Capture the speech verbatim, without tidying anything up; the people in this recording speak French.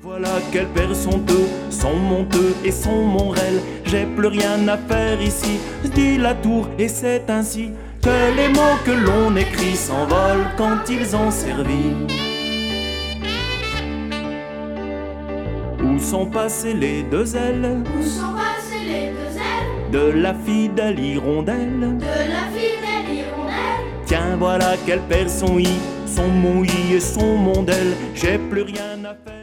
Voilà qu'elle perd son te, son monteux et son monrel. J'ai plus rien à faire ici, dit la tour, et c'est ainsi que les mots que l'on écrit s'envolent quand ils ont servi. Où sont passées les deux ailes? Où sont passées les deux ailes de la fidèle hirondelle? De la fidèle hirondelle. Tiens, voilà qu'elle perd son i, son mon i et son mondelle. J'ai plus rien à faire.